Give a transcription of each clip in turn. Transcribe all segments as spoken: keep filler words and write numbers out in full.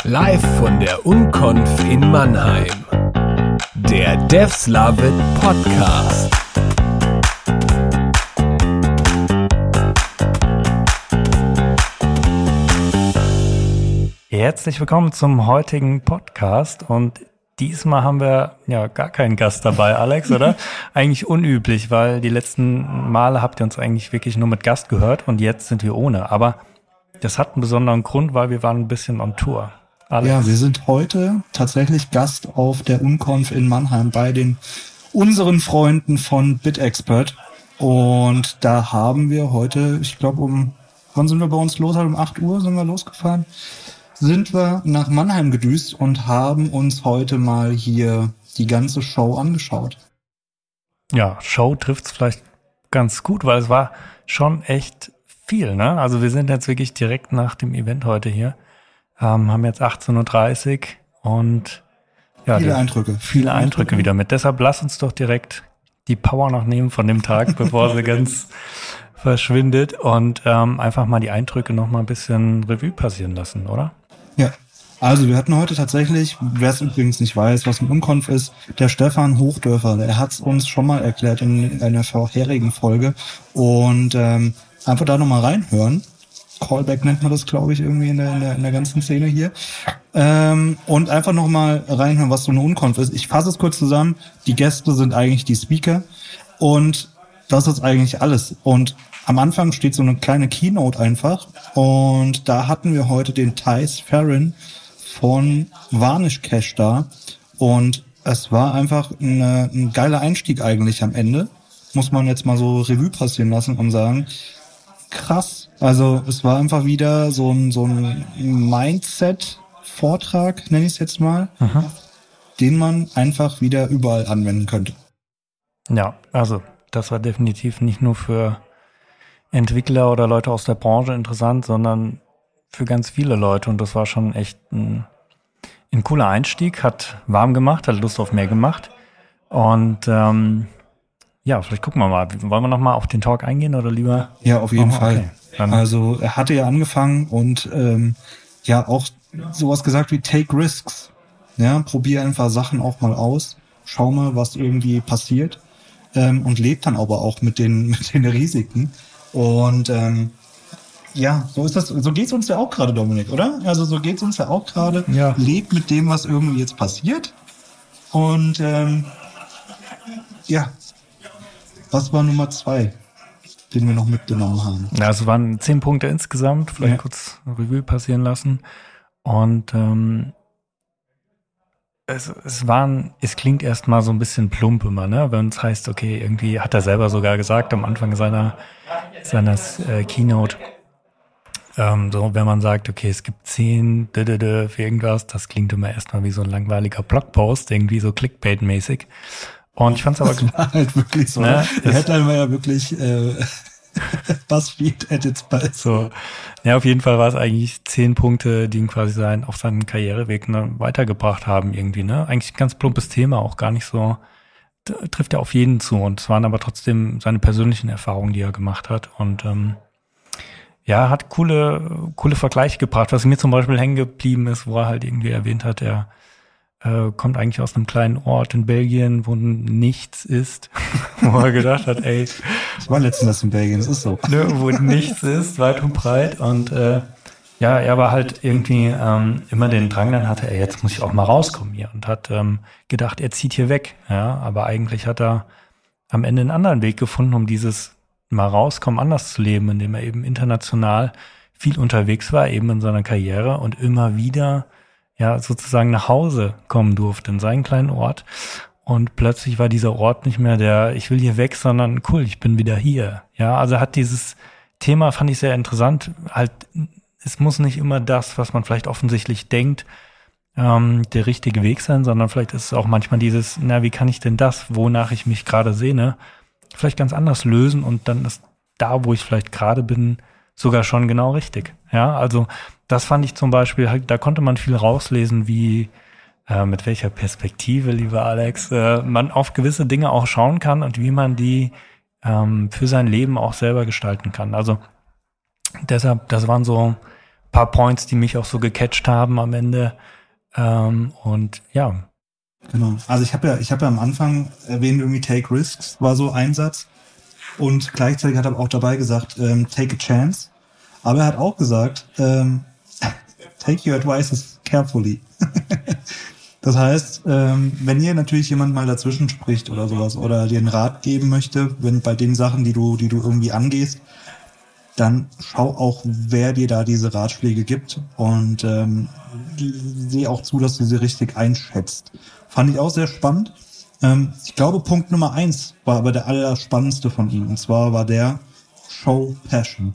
Live von der Unconf in Mannheim. Der Devs Love It Podcast. Herzlich willkommen zum heutigen Podcast und diesmal haben wir ja gar keinen Gast dabei, Alex, oder? Eigentlich unüblich, weil die letzten Male habt ihr uns eigentlich wirklich nur mit Gast gehört und jetzt sind wir ohne. Aber das hat einen besonderen Grund, weil wir waren ein bisschen on Tour. Alex. Ja, wir sind heute tatsächlich Gast auf der Unconf in Mannheim bei den unseren Freunden von BitExpert. Und da haben wir heute, ich glaube um, wann sind wir bei uns los? Um acht Uhr sind wir losgefahren. Sind wir nach Mannheim gedüst und haben uns heute mal hier die ganze Show angeschaut. Ja, Show trifft's vielleicht ganz gut, weil es war schon echt viel, ne? Also wir sind jetzt wirklich direkt nach dem Event heute hier, ähm, haben jetzt achtzehn Uhr dreißig und ja, viele die, Eindrücke. Viele Eindrücke wieder mit. Deshalb lass uns doch direkt die Power noch nehmen von dem Tag, bevor sie ganz verschwindet und ähm, einfach mal die Eindrücke noch mal ein bisschen Revue passieren lassen, oder? Ja, also wir hatten heute tatsächlich, wer es übrigens nicht weiß, was ein Unconf ist, der Stefan Hochdörfer, der hat es uns schon mal erklärt in einer vorherigen Folge und ähm, einfach da nochmal reinhören. Callback nennt man das, glaube ich, irgendwie in der, in der, in der ganzen Szene hier. Ähm, und einfach nochmal reinhören, was so eine Unconf ist. Ich fasse es kurz zusammen. Die Gäste sind eigentlich die Speaker und das ist eigentlich alles. Und am Anfang steht so eine kleine Keynote einfach und da hatten wir heute den Thijs Farron von Varnish Cash da und es war einfach eine, ein geiler Einstieg eigentlich am Ende. Muss man jetzt mal so Revue passieren lassen und sagen, krass. Also es war einfach wieder so ein, so ein Mindset-Vortrag, nenne ich es jetzt mal, Aha. den man einfach wieder überall anwenden könnte. Ja, also das war definitiv nicht nur für Entwickler oder Leute aus der Branche interessant, sondern für ganz viele Leute und das war schon echt ein, ein cooler Einstieg, hat warm gemacht, hat Lust auf mehr gemacht und ähm, ja, vielleicht gucken wir mal. Wollen wir nochmal auf den Talk eingehen oder lieber? Ja, auf jeden oh, Fall. Okay. Also er hatte ja angefangen und ähm, ja auch sowas gesagt wie Take Risks. Ja, probier einfach Sachen auch mal aus, schau mal, was irgendwie passiert ähm, und lebt dann aber auch mit den mit den Risiken. Und ähm, ja, so ist das. So geht's uns ja auch gerade, Dominik, oder? Also so geht's uns ja auch gerade. Ja. Lebt mit dem, was irgendwie jetzt passiert. Und ähm, ja. Was war Nummer zwei, den wir noch mitgenommen haben? Ja, es waren zehn Punkte insgesamt, vielleicht Ja. kurz Revue passieren lassen. Und ähm, es, es waren, es klingt erstmal so ein bisschen plump immer, ne? Wenn es heißt, okay, irgendwie hat er selber sogar gesagt am Anfang seiner seiner äh, Keynote, ähm, so wenn man sagt, okay, es gibt zehn d -d -d für irgendwas, das klingt immer erstmal wie so ein langweiliger Blogpost, irgendwie so Clickbait-mäßig. Und ich fand's aber das war halt wirklich so. Ne? Die Headline war ja wirklich äh, BuzzFeed at its best. So, ja, auf jeden Fall war es eigentlich zehn Punkte, die ihn quasi sein, auf seinen Karriereweg ne, weitergebracht haben irgendwie, ne? Eigentlich ein ganz plumpes Thema, auch gar nicht so, t- trifft ja auf jeden zu. Und es waren aber trotzdem seine persönlichen Erfahrungen, die er gemacht hat. Und ähm, ja, hat coole, coole Vergleiche gebracht. Was mir zum Beispiel hängen geblieben ist, wo er halt irgendwie erwähnt hat, er äh, kommt eigentlich aus einem kleinen Ort in Belgien, wo nichts ist, wo er gedacht hat, ey, Das war letztens in Belgien, das ist so. ne, wo nichts ist, weit und breit. Und äh, ja, er war halt irgendwie ähm, immer den Drang, dann hatte er, jetzt muss ich auch mal rauskommen hier und hat ähm, gedacht, er zieht hier weg. Ja, aber eigentlich hat er am Ende einen anderen Weg gefunden, um dieses mal rauskommen, anders zu leben, indem er eben international viel unterwegs war, eben in seiner Karriere und immer wieder ja sozusagen nach Hause kommen durfte in seinen kleinen Ort. Und plötzlich war dieser Ort nicht mehr der, ich will hier weg, sondern cool, ich bin wieder hier. Ja, also hat dieses Thema, fand ich sehr interessant, halt, es muss nicht immer das, was man vielleicht offensichtlich denkt, ähm, der richtige Weg sein, sondern vielleicht ist es auch manchmal dieses, na, wie kann ich denn das, wonach ich mich gerade sehne, vielleicht ganz anders lösen und dann ist da, wo ich vielleicht gerade bin, sogar schon genau richtig. Ja, also das fand ich zum Beispiel, da konnte man viel rauslesen, wie äh, mit welcher Perspektive, lieber Alex, äh, man auf gewisse Dinge auch schauen kann und wie man die ähm, für sein Leben auch selber gestalten kann. Also deshalb, das waren so paar Points, die mich auch so gecatcht haben am Ende. Ähm, und ja. Genau. Also ich habe ja, ich habe ja am Anfang erwähnt, irgendwie Take Risks war so ein Satz. Und gleichzeitig hat er auch dabei gesagt, ähm, take a chance. Aber er hat auch gesagt, ähm, take your advices carefully. Das heißt, ähm, wenn ihr natürlich jemand mal dazwischen spricht oder sowas oder dir einen Rat geben möchte, wenn bei den Sachen, die du, die du irgendwie angehst, dann schau auch, wer dir da diese Ratschläge gibt und ähm, seh auch zu, dass du sie richtig einschätzt. Fand ich auch sehr spannend. Ähm, ich glaube, Punkt Nummer eins war aber der allerspannendste von ihm. Und zwar war der Show Passion.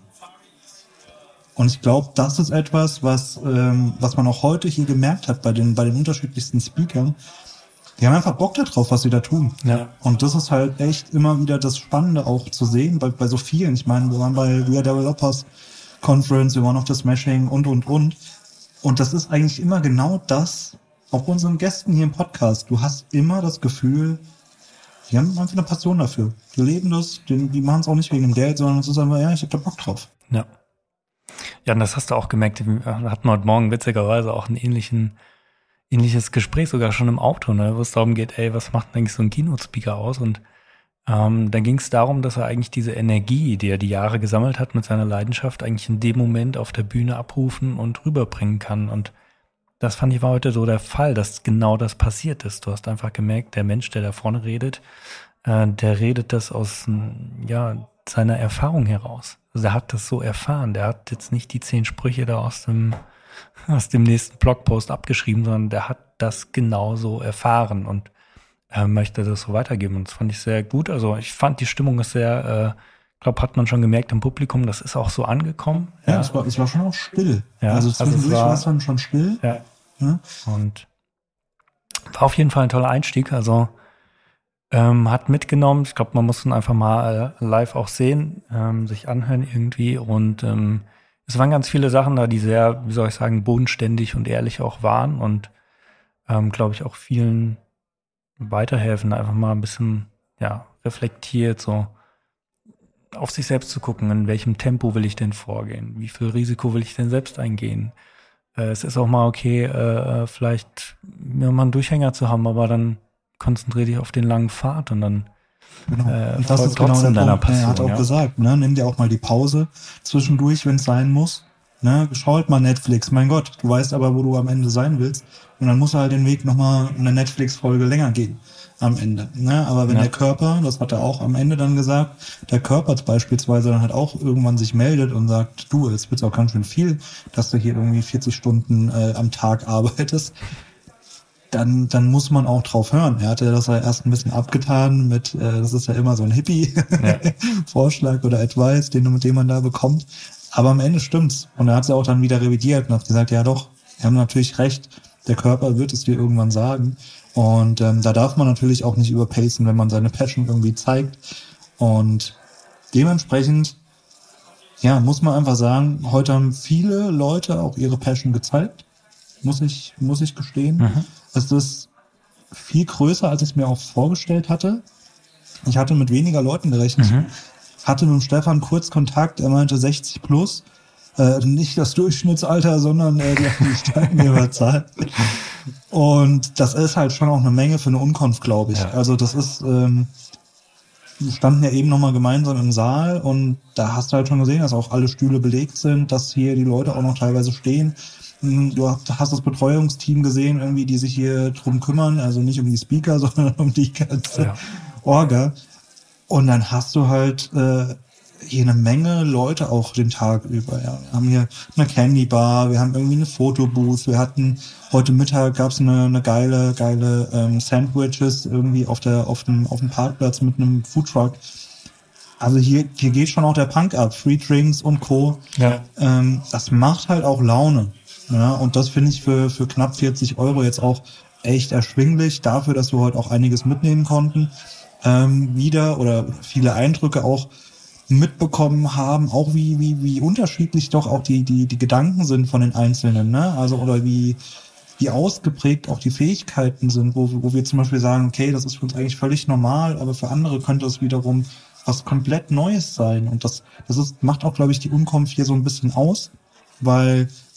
Und ich glaube, das ist etwas, was ähm, was man auch heute hier gemerkt hat bei den bei den unterschiedlichsten Speakern. Die haben einfach Bock darauf, was sie da tun. Ja. Und das ist halt echt immer wieder das Spannende auch zu sehen bei, bei so vielen. Ich meine, wir waren bei We Are Developers Conference, wir waren auf der Smashing und, und, und. Und das ist eigentlich immer genau das, auch unseren Gästen hier im Podcast. Du hast immer das Gefühl, die haben einfach eine Passion dafür. Die leben das, die, die machen es auch nicht wegen dem Geld, sondern es ist einfach, ja, ich hab da Bock drauf. Ja. Ja, und das hast du auch gemerkt. Wir hatten heute Morgen witzigerweise auch einen ähnlichen ähnliches Gespräch, sogar schon im Auto, ne, wo es darum geht, ey, was macht denn eigentlich so ein Keynote-Speaker aus? Und ähm, dann ging es darum, dass er eigentlich diese Energie, die er die Jahre gesammelt hat mit seiner Leidenschaft, eigentlich in dem Moment auf der Bühne abrufen und rüberbringen kann. Und das fand ich war heute so der Fall, dass genau das passiert ist. Du hast einfach gemerkt, der Mensch, der da vorne redet, äh, der redet das aus ja seiner Erfahrung heraus. Also er hat das so erfahren. Der hat jetzt nicht die zehn Sprüche da aus dem aus dem nächsten Blogpost abgeschrieben, sondern der hat das genauso erfahren und äh, möchte das so weitergeben. Und das fand ich sehr gut. Also ich fand, die Stimmung ist sehr, ich äh, glaube, hat man schon gemerkt im Publikum, das ist auch so angekommen. Ja, ja. Es, war, es war schon auch still. Ja, also zwischendurch also war, war es dann schon still. Ja. ja. Und war auf jeden Fall ein toller Einstieg. Also ähm, hat mitgenommen. Ich glaube, man muss ihn einfach mal äh, live auch sehen, ähm, sich anhören irgendwie und ähm, es waren ganz viele Sachen da, die sehr, wie soll ich sagen, bodenständig und ehrlich auch waren und ähm, glaube ich auch vielen weiterhelfen, einfach mal ein bisschen ja reflektiert, so auf sich selbst zu gucken, in welchem Tempo will ich denn vorgehen, wie viel Risiko will ich denn selbst eingehen. Äh, es ist auch mal okay, äh, vielleicht ja, mal einen Durchhänger zu haben, aber dann konzentriere dich auf den langen Pfad und dann Genau. Äh, und das ist genau der deiner Punkt. Passion, Er hat auch ja. gesagt, ne, nimm dir auch mal die Pause zwischendurch, wenn es sein muss. Ne, schau halt mal Netflix. Mein Gott, du weißt aber, wo du am Ende sein willst. Und dann muss halt den Weg nochmal eine Netflix-Folge länger gehen am Ende. Ne, aber wenn ja. der Körper, das hat er auch am Ende dann gesagt, der Körper beispielsweise dann halt auch irgendwann sich meldet und sagt, du, jetzt wird's auch ganz schön viel, dass du hier irgendwie vierzig Stunden äh, am Tag arbeitest. Dann, dann muss man auch drauf hören. Er hatte das ja erst ein bisschen abgetan mit, äh, das ist ja immer so ein Hippie-Vorschlag ja. oder Advice, den, den man da bekommt. Aber am Ende stimmt's. Und er hat es ja auch dann wieder revidiert und hat gesagt, ja doch, wir haben natürlich recht, der Körper wird es dir irgendwann sagen. Und ähm, da darf man natürlich auch nicht überpacen, wenn man seine Passion irgendwie zeigt. Und dementsprechend, ja, muss man einfach sagen, heute haben viele Leute auch ihre Passion gezeigt. Muss ich, muss ich gestehen. Mhm. Es ist viel größer, als ich es mir auch vorgestellt hatte. Ich hatte mit weniger Leuten gerechnet. Mhm. Hatte mit dem Stefan kurz Kontakt. Er meinte sechzig plus. Äh, nicht das Durchschnittsalter, sondern äh, die Steigengeberzahl. Und das ist halt schon auch eine Menge für eine Unkonf, glaube ich. Ja. Also das ist, ähm, wir standen ja eben nochmal gemeinsam im Saal und da hast du halt schon gesehen, dass auch alle Stühle belegt sind, dass hier die Leute auch noch teilweise stehen. Du hast das Betreuungsteam gesehen, irgendwie, die sich hier drum kümmern, also nicht um die Speaker, sondern um die ganze ja. Orga. Und dann hast du halt äh, hier eine Menge Leute auch den Tag über. Ja. Wir haben hier eine Candy Bar, wir haben irgendwie eine Fotobooth, wir hatten heute Mittag gab's eine, eine geile, geile ähm, Sandwiches irgendwie auf der auf dem auf dem Parkplatz mit einem Foodtruck. Also hier hier geht schon auch der Punk ab, Free Drinks und Co. Ja. Ähm, das macht halt auch Laune. Ja, und das finde ich für, für knapp vierzig Euro jetzt auch echt erschwinglich, dafür, dass wir heute auch einiges mitnehmen konnten, ähm, wieder oder viele Eindrücke auch mitbekommen haben, auch wie, wie, wie unterschiedlich doch auch die, die, die Gedanken sind von den Einzelnen, ne? Also, oder wie, wie ausgeprägt auch die Fähigkeiten sind, wo, wo wir zum Beispiel sagen, okay, das ist für uns eigentlich völlig normal, aber für andere könnte es wiederum was komplett Neues sein. Und das, das ist, macht auch, glaube ich, die Unkonf hier so ein bisschen aus, weil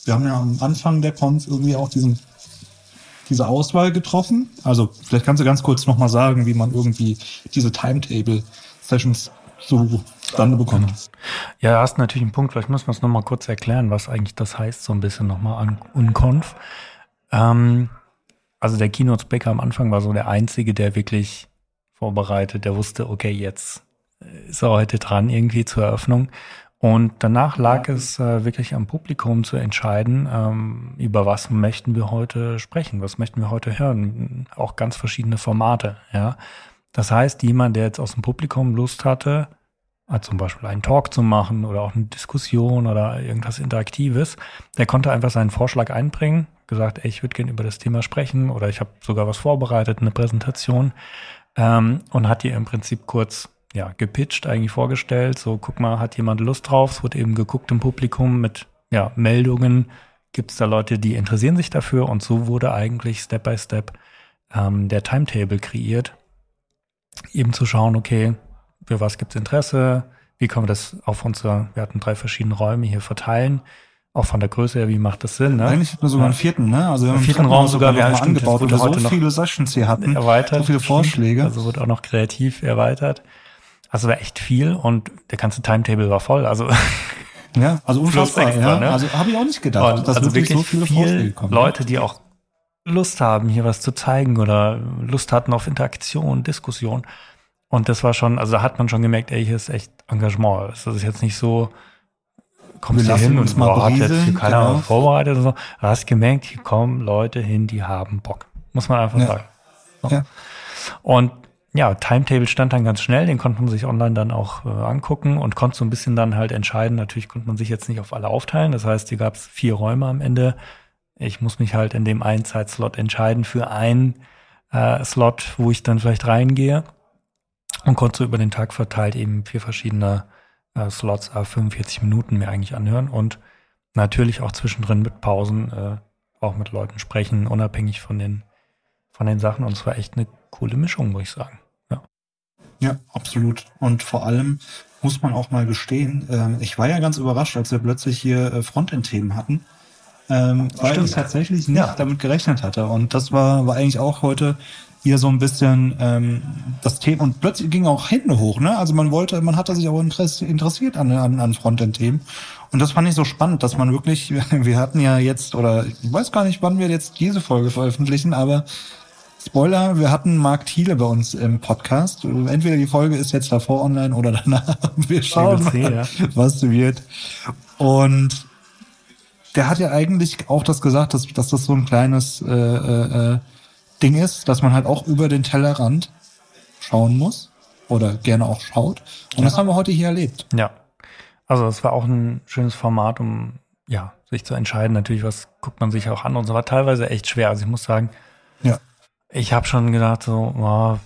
wir haben ja am Anfang der Cons irgendwie auch diesen, diese Auswahl getroffen. Also vielleicht kannst du ganz kurz nochmal sagen, wie man irgendwie diese Timetable-Sessions so zustande bekommt. Ja, da hast natürlich einen Punkt. Vielleicht muss man es nochmal kurz erklären, was eigentlich das heißt, so ein bisschen nochmal an Unconf. Ähm, also der Keynote-Speaker am Anfang war so der Einzige, der wirklich vorbereitet, der wusste, okay, jetzt ist er heute dran, irgendwie zur Eröffnung. Und danach lag es äh, wirklich am Publikum zu entscheiden, ähm, über was möchten wir heute sprechen, was möchten wir heute hören. Auch ganz verschiedene Formate, ja. Das heißt, jemand, der jetzt aus dem Publikum Lust hatte, zum Beispiel einen Talk zu machen oder auch eine Diskussion oder irgendwas Interaktives, der konnte einfach seinen Vorschlag einbringen, gesagt, ey, ich würde gerne über das Thema sprechen oder ich habe sogar was vorbereitet, eine Präsentation, ähm, und hat die im Prinzip kurz ja gepitcht, eigentlich vorgestellt, so guck mal, hat jemand Lust drauf? Es wurde eben geguckt im Publikum mit ja Meldungen, gibt es da Leute, die interessieren sich dafür, und so wurde eigentlich Step by Step ähm, der Timetable kreiert, eben zu schauen, okay, für was gibt's Interesse, wie können wir das auf unsere, wir hatten drei verschiedene Räume hier verteilen, auch von der Größe her, wie macht das Sinn, ne? Eigentlich hatten wir sogar einen vierten, ne? Also wir haben einen vierten Raum sogar, sogar wir noch haben angebaut, weil wir heute so noch viele Sessions hier hatten, erweitert, so viele Vorschläge. Also wurde auch noch kreativ erweitert. Also war echt viel und der ganze Timetable war voll, also ja, also unfassbar, extra, ja. Ne? Also habe ich auch nicht gedacht, und dass also wirklich, wirklich so viele viel Vorschläge kommen. Leute, die auch Lust haben, hier was zu zeigen oder Lust hatten auf Interaktion, Diskussion. Und das war schon, also da hat man schon gemerkt, ey, hier ist echt Engagement. Das ist jetzt nicht so, kommst du hin und boah, hat jetzt hier keiner genau. vorbereitet oder so. Du hast gemerkt, hier kommen Leute hin, die haben Bock. Muss man einfach ja. sagen. So. Ja. Und ja, Timetable stand dann ganz schnell, den konnte man sich online dann auch äh, angucken und konnte so ein bisschen dann halt entscheiden. Natürlich konnte man sich jetzt nicht auf alle aufteilen. Das heißt, hier gab es vier Räume am Ende. Ich muss mich halt in dem einen Zeitslot entscheiden für einen äh, Slot, wo ich dann vielleicht reingehe. Und konnte so über den Tag verteilt eben vier verschiedene äh, Slots, äh, fünfundvierzig Minuten mir eigentlich anhören und natürlich auch zwischendrin mit Pausen äh, auch mit Leuten sprechen, unabhängig von den von den Sachen. Und es war echt eine coole Mischung, muss ich sagen. Ja, ja, absolut. Und vor allem muss man auch mal gestehen, ähm, ich war ja ganz überrascht, als wir plötzlich hier äh, Frontend-Themen hatten, ähm, weil Stimmt. ich tatsächlich nicht ja. damit gerechnet hatte. Und das war, war eigentlich auch heute hier so ein bisschen ähm, das Thema, und plötzlich ging auch Hände hoch, ne? Also man wollte, man hatte sich auch interessiert an, an, an Frontend-Themen. Und das fand ich so spannend, dass man wirklich, wir hatten ja jetzt, oder ich weiß gar nicht, wann wir jetzt diese Folge veröffentlichen, aber Spoiler, wir hatten Marc Thiele bei uns im Podcast. Entweder die Folge ist jetzt davor online oder danach. Wir schauen mal, ja. was wird. Und der hat ja eigentlich auch das gesagt, dass, dass das so ein kleines äh, äh, Ding ist, dass man halt auch über den Tellerrand schauen muss oder gerne auch schaut. Und ja. das haben wir heute hier erlebt. Ja, also es war auch ein schönes Format, um ja sich zu entscheiden. Natürlich, was guckt man sich auch an. Und es war teilweise echt schwer. Also ich muss sagen, ja. ich habe schon gedacht, so, oh,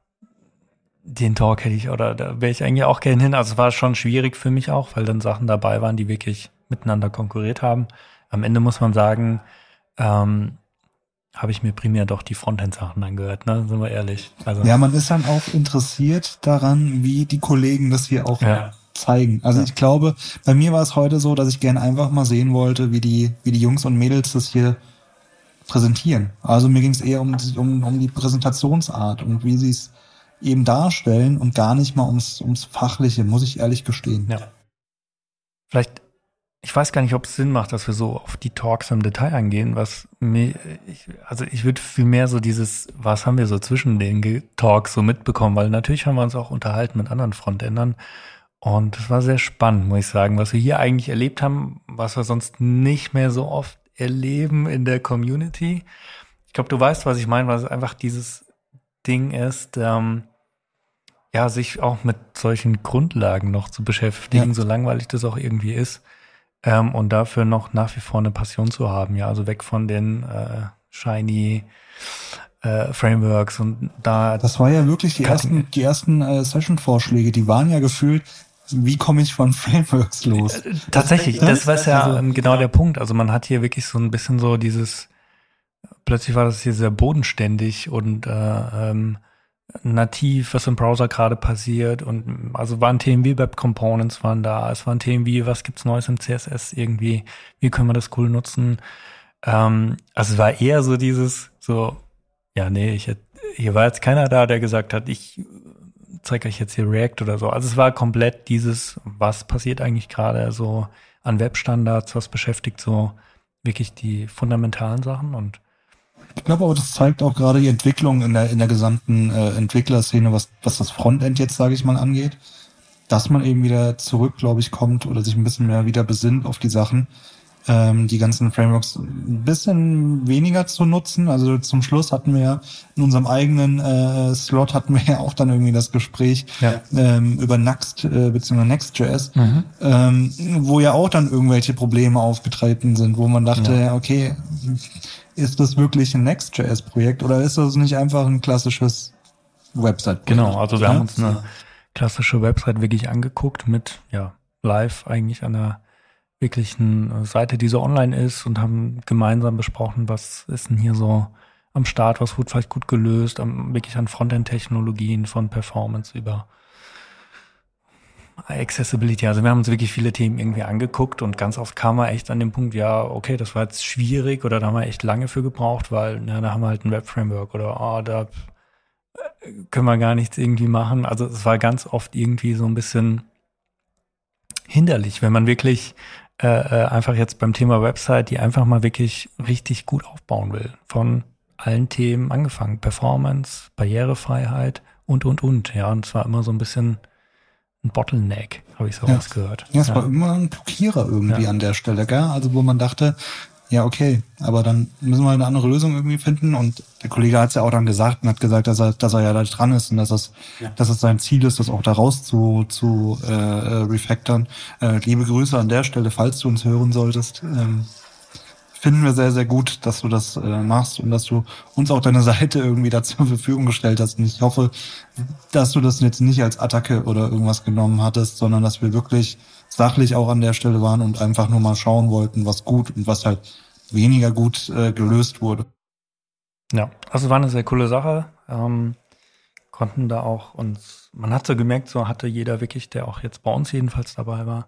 den Talk hätte ich, oder da wäre ich eigentlich auch gerne hin. Also es war schon schwierig für mich auch, weil dann Sachen dabei waren, die wirklich miteinander konkurriert haben. Am Ende muss man sagen, ähm, habe ich mir primär doch die Frontend-Sachen angehört, ne? Sind wir ehrlich. Also, ja, man ist dann auch interessiert daran, wie die Kollegen das hier auch ja. zeigen. Also ja. ich glaube, bei mir war es heute so, dass ich gerne einfach mal sehen wollte, wie die, wie die Jungs und Mädels das hier präsentieren. Also mir ging es eher um, um, um die Präsentationsart und wie sie es eben darstellen und gar nicht mal ums, ums Fachliche, muss ich ehrlich gestehen. Ja. Vielleicht, ich weiß gar nicht, ob es Sinn macht, dass wir so auf die Talks im Detail angehen, was mir, ich, also ich würde viel mehr so dieses, was haben wir so zwischen den Talks so mitbekommen, weil natürlich haben wir uns auch unterhalten mit anderen Frontendern und es war sehr spannend, muss ich sagen, was wir hier eigentlich erlebt haben, was wir sonst nicht mehr so oft erleben in der Community. Ich glaube, du weißt, was ich meine, weil es einfach dieses Ding ist, ähm, ja, sich auch mit solchen Grundlagen noch zu beschäftigen, ja. so langweilig das auch irgendwie ist. Ähm, und dafür noch nach wie vor eine Passion zu haben, ja, also weg von den äh, shiny äh, Frameworks und da. Das war ja wirklich die ersten, die ersten äh, Session-Vorschläge, die waren ja gefühlt, wie komme ich von Frameworks los? Äh, tatsächlich, das, das war ja also, genau der Punkt. Also man hat hier wirklich so ein bisschen so dieses, plötzlich war das hier sehr bodenständig und äh, ähm, nativ, was im Browser gerade passiert. Und also waren Themen wie Web Components waren da. Es waren Themen wie, was gibt's Neues im C S S irgendwie? Wie können wir das cool nutzen? Ähm, also es war eher so dieses, so, ja, nee, ich hätte, hier war jetzt keiner da, der gesagt hat, ich zeige euch jetzt hier React oder so. Also es war komplett dieses, was passiert eigentlich gerade so an Webstandards, was beschäftigt so wirklich die fundamentalen Sachen. Und ich glaube aber, das zeigt auch gerade die Entwicklung in der in der gesamten äh, Entwicklerszene, was was das Frontend jetzt, sage ich mal, angeht, dass man eben wieder zurück, glaube ich, kommt oder sich ein bisschen mehr wieder besinnt auf die Sachen, ähm, die ganzen Frameworks ein bisschen weniger zu nutzen. Also zum Schluss hatten wir ja in unserem eigenen äh, Slot hatten wir ja auch dann irgendwie das Gespräch ja. ähm, über Next äh, bzw. Next.js, Mhm. ähm, wo ja auch dann irgendwelche Probleme aufgetreten sind, wo man dachte, Ja. okay, ist das wirklich ein Next.js-Projekt oder ist das nicht einfach ein klassisches Website-Projekt? Genau, also wir ja? haben uns eine klassische Website wirklich angeguckt mit, ja, live eigentlich an einer wirklichen Seite, die so online ist und haben gemeinsam besprochen, was ist denn hier so am Start, was wurde vielleicht gut gelöst, am, wirklich an Frontend-Technologien von Performance über Accessibility. Also wir haben uns wirklich viele Themen irgendwie angeguckt und ganz oft kam man echt an dem Punkt, ja, okay, das war jetzt schwierig oder da haben wir echt lange für gebraucht, weil na, da haben wir halt ein Web-Framework oder oh, da können wir gar nichts irgendwie machen. Also es war ganz oft irgendwie so ein bisschen hinderlich, wenn man wirklich äh, einfach jetzt beim Thema Website, die einfach mal wirklich richtig gut aufbauen will. Von allen Themen angefangen. Performance, Barrierefreiheit und, und, und. Ja, und es war immer so ein bisschen ein Bottleneck, habe ich so ja. rausgehört. Ja, es ja. war immer ein Blockierer irgendwie ja. an der Stelle, gell? Also wo man dachte, ja, okay, aber dann müssen wir eine andere Lösung irgendwie finden. Und der Kollege hat es ja auch dann gesagt und hat gesagt, dass er, dass er ja da dran ist und dass es, ja. dass es sein Ziel ist, das auch da raus zu, zu äh, refactoren. Äh, liebe Grüße an der Stelle, falls du uns hören solltest. Ähm, finden wir sehr, sehr gut, dass du das äh, machst und dass du uns auch deine Seite irgendwie da zur Verfügung gestellt hast. Und ich hoffe, dass du das jetzt nicht als Attacke oder irgendwas genommen hattest, sondern dass wir wirklich sachlich auch an der Stelle waren und einfach nur mal schauen wollten, was gut und was halt weniger gut äh, gelöst wurde. Ja, also war eine sehr coole Sache. Ähm, konnten da auch uns, man hat so gemerkt, so hatte jeder wirklich, der auch jetzt bei uns jedenfalls dabei war,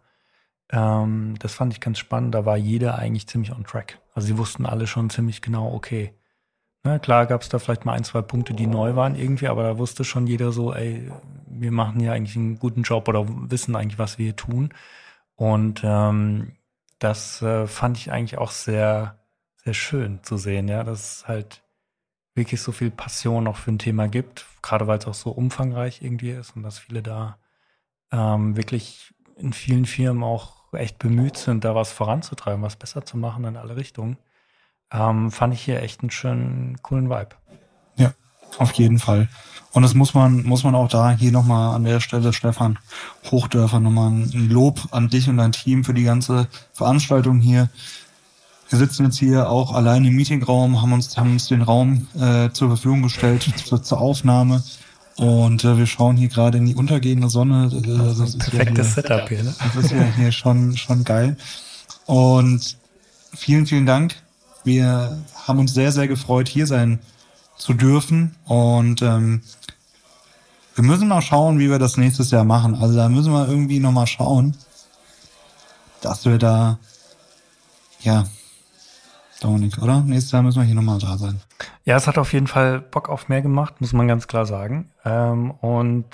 ähm, das fand ich ganz spannend, da war jeder eigentlich ziemlich on track. Also sie wussten alle schon ziemlich genau, okay, ne, klar gab es da vielleicht mal ein, zwei Punkte, die neu waren irgendwie, aber da wusste schon jeder so, ey, wir machen hier eigentlich einen guten Job oder wissen eigentlich, was wir hier tun. Und ähm, das äh, fand ich eigentlich auch sehr, sehr schön zu sehen, ja, dass es halt wirklich so viel Passion noch für ein Thema gibt, gerade weil es auch so umfangreich irgendwie ist und dass viele da ähm, wirklich in vielen Firmen auch echt bemüht sind, da was voranzutreiben, was besser zu machen in alle Richtungen. Ähm, fand ich hier echt einen schönen, coolen Vibe. Ja, auf jeden Fall. Und das muss man, muss man auch da hier nochmal an der Stelle, Stefan Hochdörfer, nochmal ein Lob an dich und dein Team für die ganze Veranstaltung hier. Wir sitzen jetzt hier auch allein im Meetingraum, haben uns, haben uns den Raum äh, zur Verfügung gestellt zur, zur Aufnahme. Und äh, wir schauen hier gerade in die untergehende Sonne. Äh, das ist perfektes ja hier, Setup hier, ne? Das ist ja hier schon, schon geil. Und vielen, vielen Dank. Wir haben uns sehr, sehr gefreut, hier sein zu dürfen. Und ähm, wir müssen mal schauen, wie wir das nächstes Jahr machen. Also da müssen wir irgendwie nochmal schauen, dass wir da, ja, Dominik, oder? Nächstes Jahr müssen wir hier nochmal da sein. Ja, es hat auf jeden Fall Bock auf mehr gemacht, muss man ganz klar sagen. Ähm, und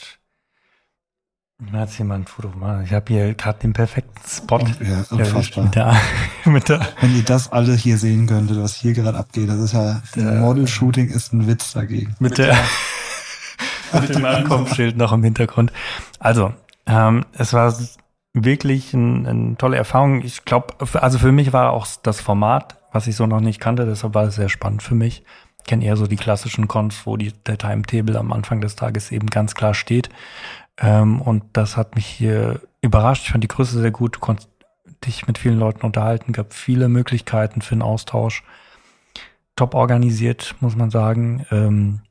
mir hat jemand ein Foto gemacht. Ich habe hier gerade den perfekten Spot. Ja, unfassbar. Mit der, mit der Wenn ihr das alle hier sehen könntet, was hier gerade abgeht, das ist ja, ein Model-Shooting ist ein Witz dagegen. Mit der, mit dem Ankunftsschild noch im Hintergrund. Also, ähm, es war wirklich ein, eine tolle Erfahrung. Ich glaube, also für mich war auch das Format, was ich so noch nicht kannte, deshalb war es sehr spannend für mich. Ich kenne eher so die klassischen Cons, wo die, der Timetable am Anfang des Tages eben ganz klar steht. Ähm, und das hat mich hier überrascht. Ich fand die Größe sehr gut. Du konntest dich mit vielen Leuten unterhalten, gab viele Möglichkeiten für einen Austausch. Top organisiert, muss man sagen. Ähm,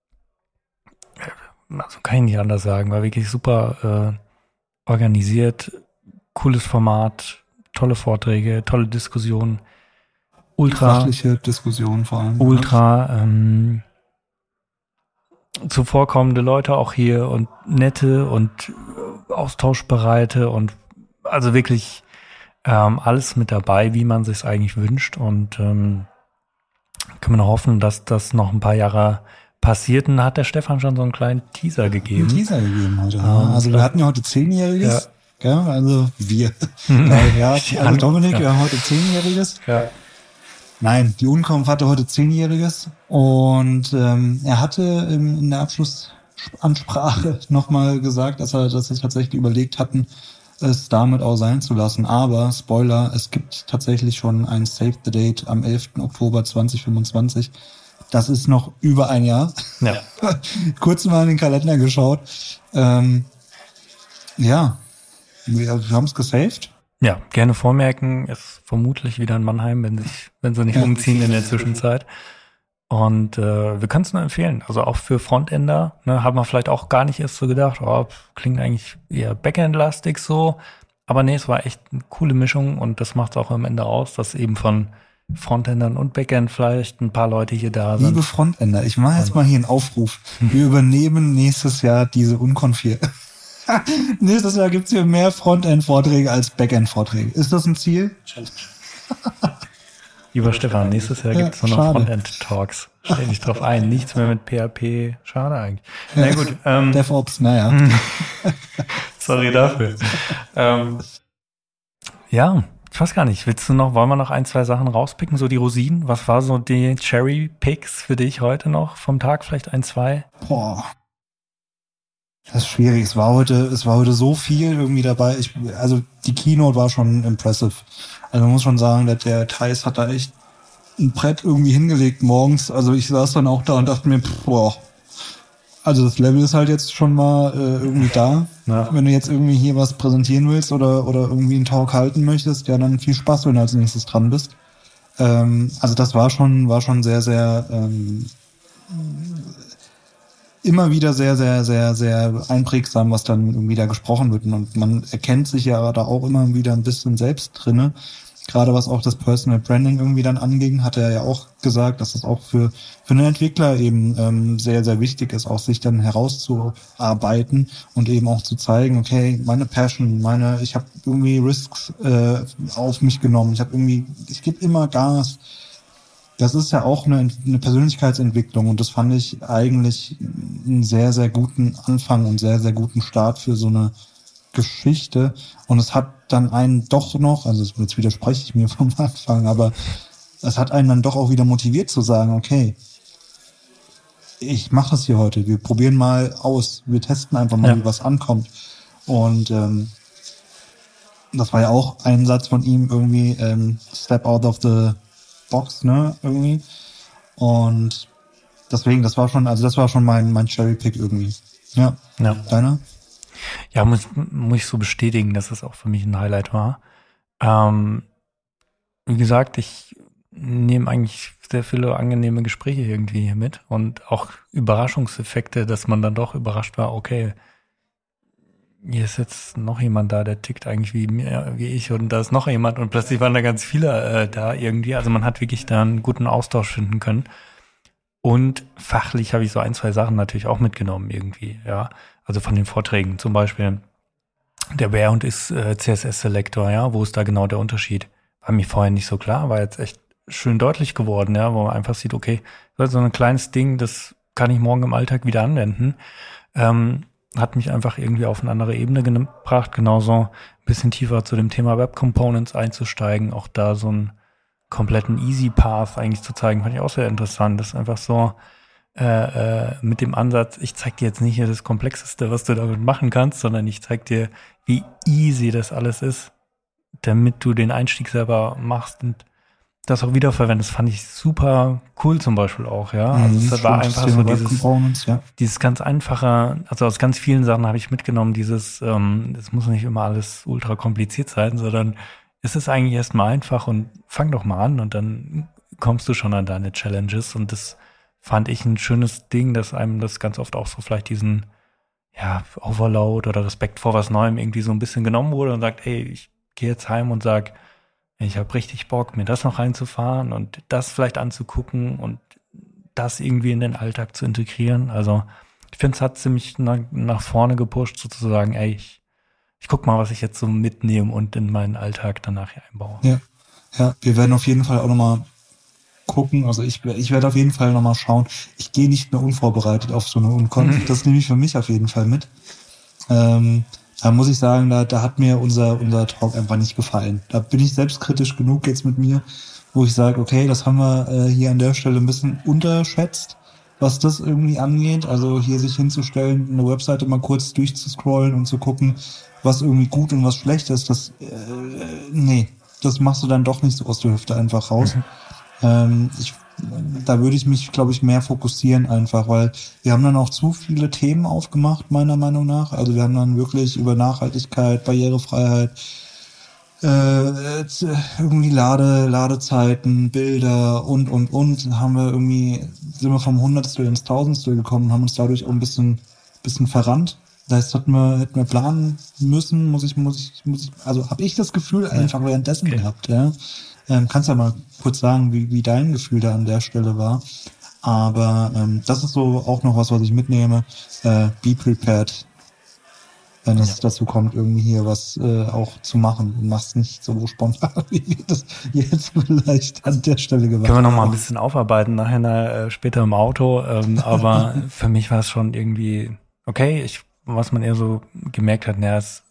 also kann ich nicht anders sagen. War wirklich super äh, organisiert. Cooles Format, tolle Vorträge, tolle Diskussionen. Ultra. Fachliche Diskussion vor allem. Ultra ähm, zuvorkommende Leute auch hier und nette und austauschbereite und also wirklich ähm, alles mit dabei, wie man sich eigentlich wünscht. Und ähm, können wir noch hoffen, dass das noch ein paar Jahre passiert. Und hat der Stefan schon so einen kleinen Teaser gegeben. Einen Teaser gegeben heute. Ähm, ja. Also wir hatten ja heute Zehnjähriges. Ja. Ja, also wir. ja, also Dominik, ja. wir haben heute Zehnjähriges. Ja. Nein, die Unkonf hatte heute Zehnjähriges und ähm, er hatte in, in der Abschlussansprache nochmal gesagt, dass er, dass sie tatsächlich überlegt hatten, es damit auch sein zu lassen. Aber, Spoiler, es gibt tatsächlich schon ein Save the Date am elften Oktober zweitausendfünfundzwanzig. Das ist noch über ein Jahr. Ja. Kurz mal in den Kalender geschaut. Ähm, ja, wir, wir haben es gesaved. Ja, gerne vormerken, ist vermutlich wieder in Mannheim, wenn sich, wenn sie nicht ja. umziehen in der Zwischenzeit. Und äh, wir können es nur empfehlen. Also auch für Frontender, ne, haben wir vielleicht auch gar nicht erst so gedacht, oh, klingt eigentlich eher Backend-lastig so. Aber nee, es war echt eine coole Mischung und das macht es auch am Ende aus, dass eben von Frontendern und Backend vielleicht ein paar Leute hier da sind. Liebe Frontender, ich mache jetzt mal hier einen Aufruf. Wir übernehmen nächstes Jahr diese Unkonf hier. Nächstes Jahr gibt's hier mehr Frontend-Vorträge als Backend-Vorträge. Ist das ein Ziel? Lieber Stefan, nächstes Jahr gibt's ja, nur noch Frontend-Talks. Stell dich drauf ein, nichts mehr mit P H P. Schade eigentlich. Na ja, gut. Ähm, DevOps, naja. Sorry dafür. ähm, ja, ich weiß gar nicht. Willst du noch, wollen wir noch ein, zwei Sachen rauspicken? So die Rosinen? Was war so die Cherry-Picks für dich heute noch vom Tag? Vielleicht ein, zwei? Boah. Das ist schwierig. Es war heute, es war heute so viel irgendwie dabei. Ich, also die Keynote war schon impressive. Also man muss schon sagen, dass der Theis hat da echt ein Brett irgendwie hingelegt morgens. Also ich saß dann auch da und dachte mir, pff, boah. Also das Level ist halt jetzt schon mal äh, irgendwie da. Ja. Wenn du jetzt irgendwie hier was präsentieren willst oder oder irgendwie einen Talk halten möchtest, ja dann viel Spaß, wenn du als nächstes dran bist. Ähm, also das war schon war schon sehr sehr ähm, immer wieder sehr, sehr, sehr, sehr einprägsam, was dann irgendwie da gesprochen wird. Und man erkennt sich ja da auch immer wieder ein bisschen selbst drinne. Gerade was auch das Personal Branding irgendwie dann anging, hat er ja auch gesagt, dass das auch für für einen Entwickler eben ähm, sehr, sehr wichtig ist, auch sich dann herauszuarbeiten und eben auch zu zeigen, okay, meine Passion, meine, ich habe irgendwie Risks äh, auf mich genommen, ich habe irgendwie, ich gebe immer Gas. Das ist ja auch eine, eine Persönlichkeitsentwicklung und das fand ich eigentlich einen sehr, sehr guten Anfang und sehr, sehr guten Start für so eine Geschichte. Und es hat dann einen doch noch, also jetzt widerspreche ich mir vom Anfang, aber es hat einen dann doch auch wieder motiviert zu sagen, okay, ich mache das hier heute, wir probieren mal aus, wir testen einfach mal, ja. wie was ankommt. Und ähm, das war ja auch ein Satz von ihm irgendwie, ähm, step out of the Box, ne, irgendwie. Und deswegen, das war schon, also das war schon mein, mein Cherry-Pick irgendwie. Ja. ja. Deiner? Ja, muss, muss ich so bestätigen, dass es auch für mich ein Highlight war. Ähm, wie gesagt, ich nehme eigentlich sehr viele angenehme Gespräche irgendwie hier mit und auch Überraschungseffekte, dass man dann doch überrascht war, okay, hier ist jetzt noch jemand da, der tickt eigentlich wie mir, wie ich und da ist noch jemand und plötzlich waren da ganz viele äh, da irgendwie. Also man hat wirklich da einen guten Austausch finden können. Und fachlich habe ich so ein, zwei Sachen natürlich auch mitgenommen irgendwie, ja. Also von den Vorträgen zum Beispiel der Wer und ist äh, C S S-Selektor, ja, wo ist da genau der Unterschied? War mir vorher nicht so klar, war jetzt echt schön deutlich geworden, ja, wo man einfach sieht, okay, so ein kleines Ding, das kann ich morgen im Alltag wieder anwenden. Ähm, hat mich einfach irgendwie auf eine andere Ebene gebracht, genauso ein bisschen tiefer zu dem Thema Web Components einzusteigen, auch da so einen kompletten Easy Path eigentlich zu zeigen, fand ich auch sehr interessant. Das ist einfach so äh, äh, mit dem Ansatz, ich zeig dir jetzt nicht hier das Komplexeste, was du damit machen kannst, sondern ich zeig dir, wie easy das alles ist, damit du den Einstieg selber machst und das auch wiederverwendest, fand ich super cool zum Beispiel auch, ja. Also mhm, es war einfach so dieses, ja. dieses ganz einfache, also aus ganz vielen Sachen habe ich mitgenommen, dieses, ähm, es muss nicht immer alles ultra kompliziert sein, sondern es ist eigentlich erstmal einfach und fang doch mal an und dann kommst du schon an deine Challenges und das fand ich ein schönes Ding, dass einem das ganz oft auch so vielleicht diesen, ja, Overload oder Respekt vor was Neuem irgendwie so ein bisschen genommen wurde und sagt, ey, ich gehe jetzt heim und sag, ich habe richtig Bock, mir das noch reinzufahren und das vielleicht anzugucken und das irgendwie in den Alltag zu integrieren. Also ich finde, es hat ziemlich nach, nach vorne gepusht, sozusagen, ey, ich, ich guck mal, was ich jetzt so mitnehme und in meinen Alltag danach hier einbaue. Ja, ja, wir werden auf jeden Fall auch nochmal gucken, also ich, ich werde auf jeden Fall nochmal schauen. Ich gehe nicht mehr unvorbereitet auf so eine Unkonf, mhm. das nehme ich für mich auf jeden Fall mit. Ähm, da muss ich sagen, da, da hat mir unser, unser Talk einfach nicht gefallen. Da bin ich selbstkritisch genug jetzt mit mir, wo ich sage, okay, das haben wir äh, hier an der Stelle ein bisschen unterschätzt, was das irgendwie angeht. Also hier sich hinzustellen, eine Webseite mal kurz durchzuscrollen und zu gucken, was irgendwie gut und was schlecht ist, das, äh, nee, das machst du dann doch nicht so aus der Hüfte einfach raus. Mhm. Ähm, ich, da würde ich mich, glaube ich, mehr fokussieren einfach, weil wir haben dann auch zu viele Themen aufgemacht, meiner Meinung nach. Also wir haben dann wirklich über Nachhaltigkeit, Barrierefreiheit, äh, irgendwie Lade, Ladezeiten, Bilder und, und, und, haben wir irgendwie, sind wir vom Hundertstel ins Tausendstel gekommen und haben uns dadurch auch ein bisschen, bisschen verrannt. Das heißt, hätten wir, hätten wir planen müssen, muss ich, muss ich, muss ich, also habe ich das Gefühl einfach währenddessen okay. gehabt, ja. Ähm, kannst ja mal kurz sagen, wie, wie dein Gefühl da an der Stelle war. Aber ähm, das ist so auch noch was, was ich mitnehme. Äh, be prepared, wenn es ja. dazu kommt, irgendwie hier was äh, auch zu machen. Du machst nicht so spontan, wie wir das jetzt vielleicht an der Stelle gemacht haben. Können wir noch mal ein bisschen aufarbeiten, nachher äh, später im Auto. Ähm, aber für mich war es schon irgendwie okay. Ich, was man eher so gemerkt hat, naja, es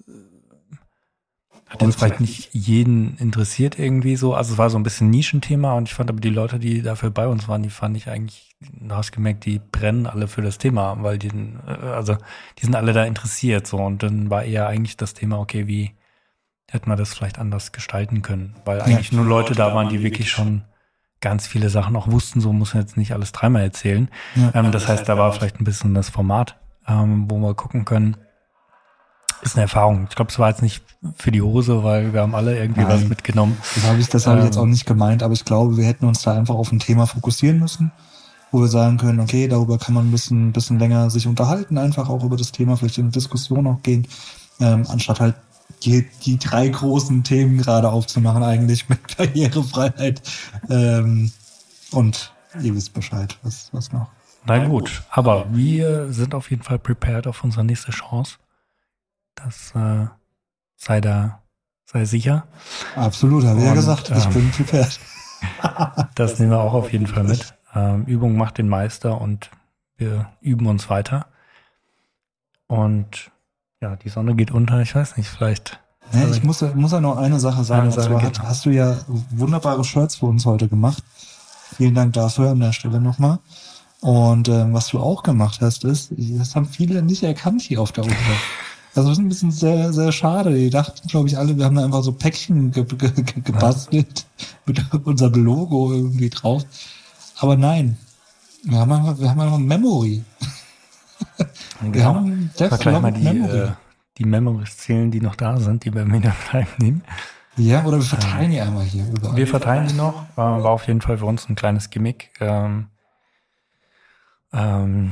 hat jetzt vielleicht nicht jeden interessiert irgendwie so. Also es war so ein bisschen Nischenthema und ich fand aber die Leute, die dafür bei uns waren, die fand ich eigentlich, du hast gemerkt, die brennen alle für das Thema, weil die, also die sind alle da interessiert so. Und dann war eher eigentlich das Thema, okay, wie hätten wir das vielleicht anders gestalten können? Weil eigentlich ja. nur Leute da waren, die wirklich schon ganz viele Sachen auch wussten, so muss man jetzt nicht alles dreimal erzählen. Ja. Ähm, das heißt, da war vielleicht ein bisschen das Format, ähm, wo wir gucken können. Ist eine Erfahrung. Ich glaube, es war jetzt nicht für die Hose, weil wir haben alle irgendwie Nein. was mitgenommen. Das habe ich, das habe ich jetzt auch nicht gemeint, aber ich glaube, wir hätten uns da einfach auf ein Thema fokussieren müssen, wo wir sagen können, okay, darüber kann man ein bisschen, bisschen länger sich unterhalten, einfach auch über das Thema, vielleicht in eine Diskussion auch gehen, ähm, anstatt halt die, die drei großen Themen gerade aufzumachen, eigentlich mit Barrierefreiheit. Ähm, und ihr wisst Bescheid, was, was noch. Na gut, aber wir sind auf jeden Fall prepared auf unsere nächste Chance. Das äh, sei da, sei sicher. Absolut, habe ich ja gesagt, ich ähm, bin prepared. Das nehmen wir auch auf jeden Fall mit. Ähm, Übung macht den Meister und wir üben uns weiter. Und ja, die Sonne geht unter, ich weiß nicht, vielleicht. Nee, ich muss, muss ja noch eine Sache sagen. Eine Sache hast, hast du ja wunderbare Shirts für uns heute gemacht. Vielen Dank dafür an der Stelle nochmal. Und ähm, was du auch gemacht hast, ist, das haben viele nicht erkannt hier auf der Uni. Also das ist ein bisschen sehr, sehr schade. Die dachten, glaube ich, alle, wir haben da einfach so Päckchen ge- ge- ge- gebastelt mit unserem Logo irgendwie drauf. Aber nein, wir haben einfach, wir haben einfach Memory. Genau. Wir haben gleich mal die, Memory. Äh, die Memories zählen, die noch da sind, die wir mit nehmen. Ja, oder wir verteilen die ähm, einmal hier überall. Wir verteilen die noch. Äh, war auf jeden Fall für uns ein kleines Gimmick. Ähm, ähm,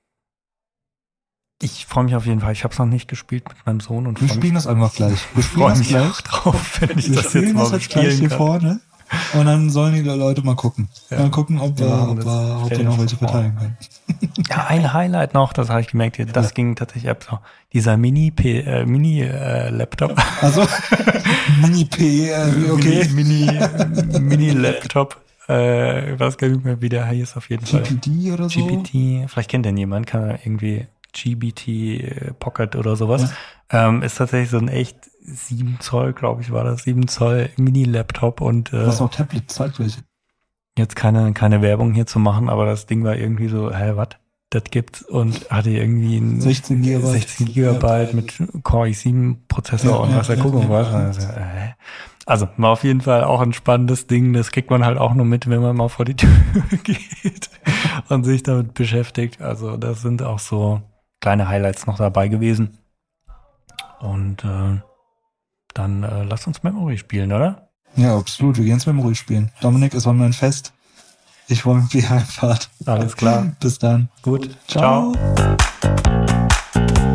Ich freue mich auf jeden Fall. Ich habe es noch nicht gespielt mit meinem Sohn. Und wir spielen das einfach gleich. Wir freue mich gleich drauf, wenn ich wir das jetzt mal das jetzt gleich hier kann. Vorne. Und dann sollen die Leute mal gucken. Ja. Mal gucken, ob wir, ja, ob wir, ob wir noch welche verteilen können. Ja, ein Highlight noch, das habe ich gemerkt. Das ja. ging tatsächlich ab so. Dieser Mini-P, äh, Mini-Laptop. Äh, also Mini-P, äh, okay. Mini, Mini-Laptop. Äh, ich weiß gar nicht mehr, wie der heißt auf jeden G P T Fall. G P T oder so? G P T, vielleicht kennt den jemand, kann er irgendwie G B T Pocket oder sowas. Ja. Ähm, ist tatsächlich so ein echt sieben Zoll, glaube ich, war das, sieben Zoll Mini-Laptop und äh, was auch Tablet, zeigt welche. Jetzt keine, keine Werbung hier zu machen, aber das Ding war irgendwie so, hä, was? Das gibt's und hatte irgendwie ein sechzehn Gigabyte, sechzehn Gigabyte ja. mit Core i sieben Prozessor ja, und was der ja, Kuckuck ja, was. Ja. Also, äh. also war auf jeden Fall auch ein spannendes Ding. Das kriegt man halt auch nur mit, wenn man mal vor die Tür geht und sich damit beschäftigt. Also das sind auch so kleine Highlights noch dabei gewesen. Und äh, dann äh, lass uns Memory spielen, oder? Ja, absolut. Wir gehen ins Memory spielen. Dominik, es war mir ein Fest. Ich freue mich auf die Heimfahrt. Alles klar. Bis dann. Gut. Ciao. Ciao.